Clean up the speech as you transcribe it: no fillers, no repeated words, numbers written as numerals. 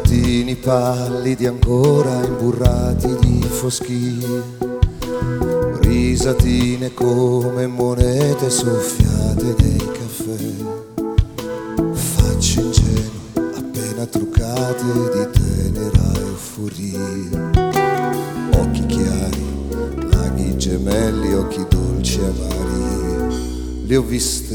voltini pallidi ancora imburrati di foschie, risatine come monete soffiate nei caffè, facce ingenue appena truccate di tenera euforia, occhi chiari, laghi gemelli, occhi dolci e amari, li ho viste